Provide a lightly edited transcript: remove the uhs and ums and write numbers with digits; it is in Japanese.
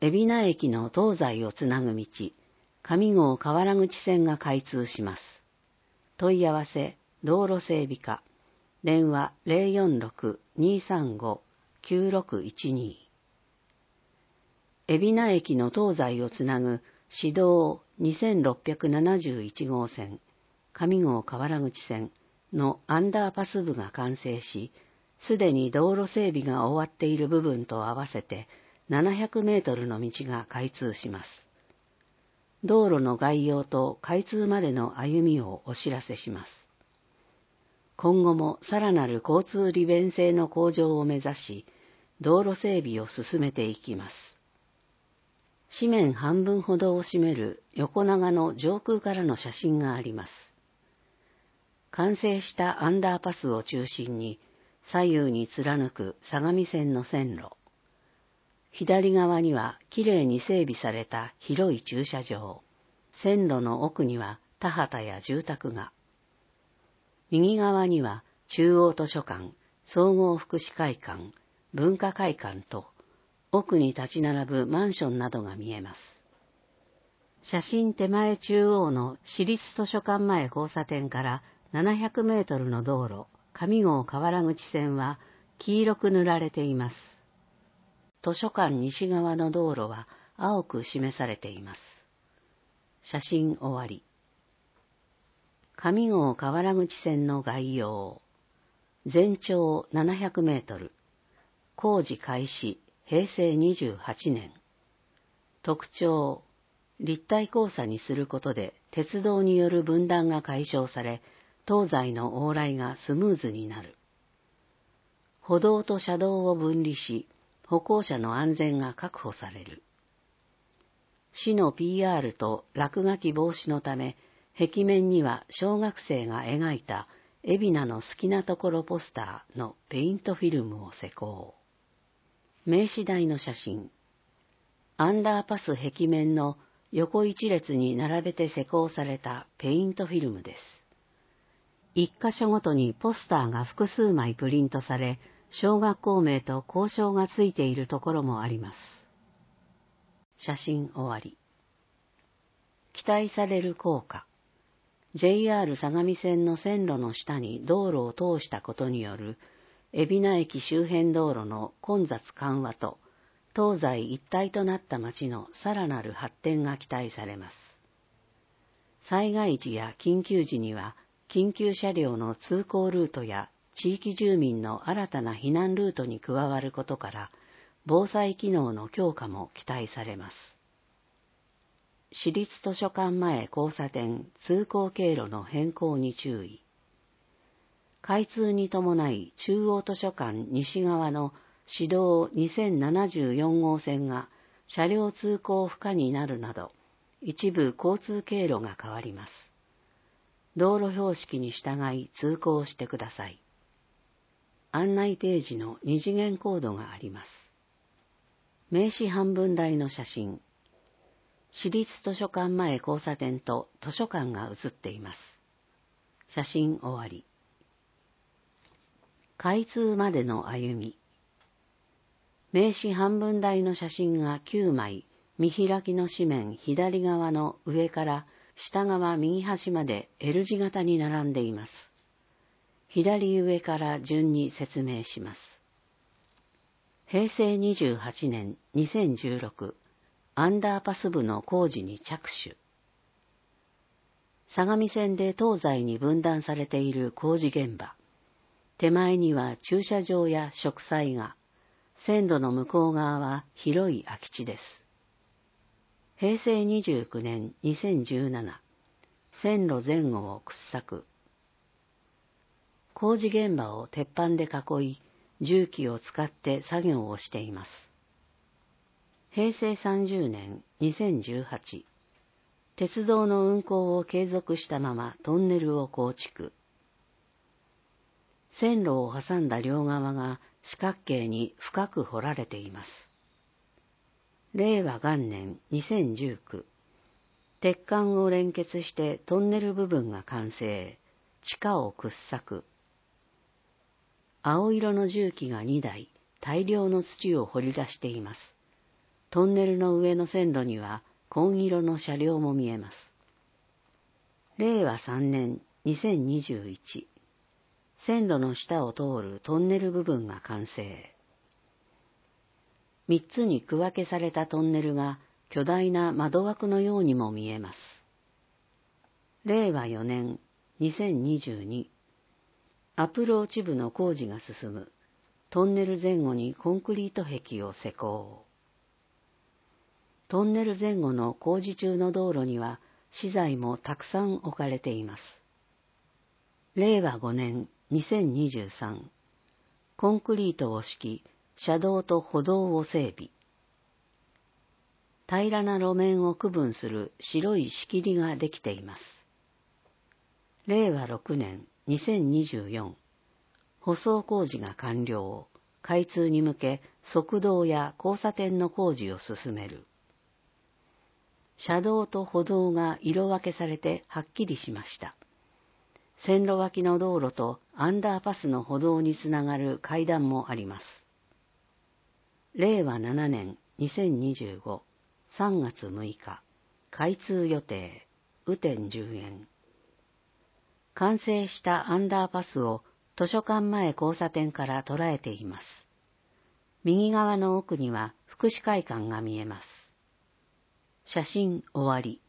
海老名駅の東西をつなぐ道、上郷河原口線が開通します。問い合わせ、道路整備課、電話046-235-9612。海老名駅の東西をつなぐ市道2671号線、上郷河原口線のアンダーパス部が完成し、すでに道路整備が終わっている部分と合わせて700メートルの道が開通します。道路の概要と開通までの歩みをお知らせします。今後もさらなる交通利便性の向上を目指し、道路整備を進めていきます。紙面半分ほどを占める横長の上空からの写真があります。完成したアンダーパスを中心に左右に貫く相模線の線路。左側にはきれいに整備された広い駐車場。線路の奥には田畑や住宅が。右側には中央図書館、総合福祉会館、文化会館と奥に立ち並ぶマンションなどが見えます。写真手前中央の市立図書館前交差点から700メートルの道路、上郷河原口線は黄色く塗られています。図書館西側の道路は青く示されています。写真終わり。上郷河原口線の概要。全長700メートル。工事開始、平成28年。特徴。立体交差にすることで鉄道による分断が解消され、東西の往来がスムーズになる。歩道と車道を分離し、歩行者の安全が確保される。市の PR と落書き防止のため、壁面には小学生が描いた海老名の好きなところポスターのペイントフィルムを施工。名刺台の写真。アンダーパス壁面の横一列に並べて施工されたペイントフィルムです。一箇所ごとにポスターが複数枚プリントされ、小学校名と校章がついているところもあります。写真終わり。期待される効果。JR 相模線の線路の下に道路を通したことによる海老名駅周辺道路の混雑緩和と東西一体となった町のさらなる発展が期待されます。災害時や緊急時には緊急車両の通行ルートや地域住民の新たな避難ルートに加わることから防災機能の強化も期待されます。市立図書館前交差点通行経路の変更に注意。開通に伴い中央図書館西側の市道2074号線が車両通行不可になるなど、一部交通経路が変わります。道路標識に従い通行してください。案内ページの二次元コードがあります。名刺半分大の写真。市立図書館前交差点と図書館が写っています。写真終わり。開通までの歩み。名刺半分大の写真が9枚、見開きの紙面左側の上から下側右端まで L 字型に並んでいます。左上から順に説明します。平成28年2016アンダーパス部の工事に着手。相模線で東西に分断されている工事現場。手前には駐車場や植栽が、線路の向こう側は広い空き地です。平成29年2017線路前後を掘削。工事現場を鉄板で囲い、重機を使って作業をしています。平成30年2018鉄道の運行を継続したままトンネルを構築。線路を挟んだ両側が四角形に深く掘られています。令和元年2019鉄管を連結してトンネル部分が完成。地下を掘削。青色の重機が2台、大量の土を掘り出しています。 トンネルの上の線路には紺色の車両も見えます。令和3年2021、線路の下を通るトンネル部分が完成。3つに区分けされたトンネルが巨大な窓枠のようにも見えます。令和4年2022、アプローチ部の工事が進む。トンネル前後にコンクリート壁を施工。トンネル前後の工事中の道路には資材もたくさん置かれています。令和5年2023、コンクリートを敷き、車道と歩道を整備。平らな路面を区分する白い仕切りができています。令和6年2024、舗装工事が完了。開通に向け側道や交差点の工事を進める。車道と歩道が色分けされてはっきりしました。線路脇の道路とアンダーパスの歩道につながる階段もあります。令和7年2025、3月6日、開通予定、雨天10円。完成したアンダーパスを図書館前交差点から捉えています。右側の奥には福祉会館が見えます。写真終わり。